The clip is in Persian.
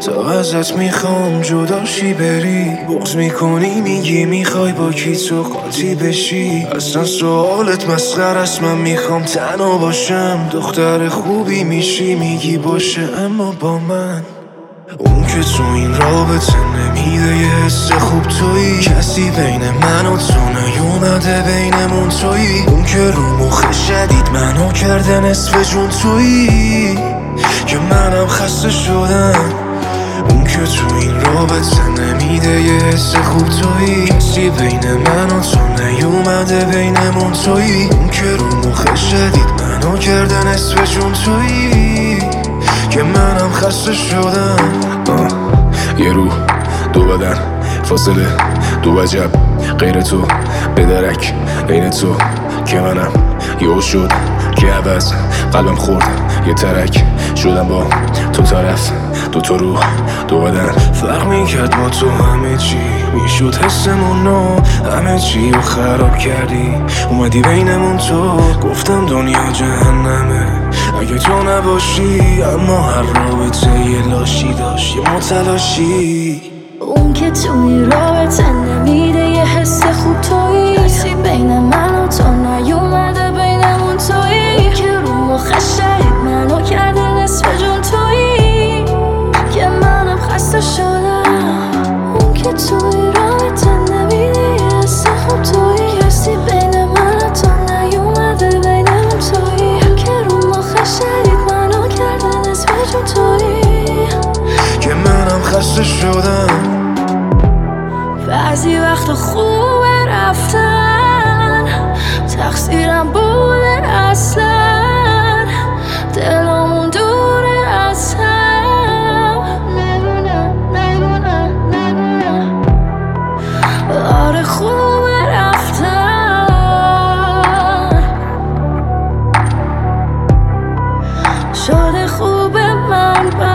تا ازت میخوام جداشی بری، بغض میکنی میگی میخوای با کی تو قاطی بشی. اصلا سوالت مسخره است، من میخوام تنها باشم. دختر خوبی میشی میگی باشه اما با من. اون که تو این رابطه نمیده یه حس خوب تویی، کسی بین من و تو نیومده بینمون تویی. اون که رو مخ شدید منو کرده نصف جون تویی، که منم خسته شدم. اون که تو این رابطه نمیده یه حس خوب تویی، کسی بین من و تو نیومده بینمون تویی. اون که رو مخ شدید منو کرده نصف جون تویی، که منم خسته شدم. یه روح دو بدن فاصله دو وجب، غیر تو به درک عین تو که منم یهو شد که عوض قلبم خورد یه ترک شدم با تو طرف. دو تا روح دو بدن فرق میکرد با تو همه چی میشد حسمون و همه چی رو خراب کردی. اومدی بینمون تو گفتم دنیا جهنمه اگه تو نباشی، اما هر رابطه یه لاشی داشت یه متلاشی. اون که توی رابطه نمیده یه حس خوب تویی، کسی بین من و تو نیومده بینمون تویی. که رو مخ شدید منو کرده نصف جون تویی، که منم خسته شدم. اون که توی رابطه نمیده یه حس خوب تویی، کسی بین من و تو نیومده بینمون تویی. که رو مخ شدید منو کرده نصف جون تویی، که منم خسته شدم. بعضی وقتا خوبه رفتن، تقصیرم بوده اصلا، دلمون دوره از هم. آره خوبه رفتن، شده خوبه من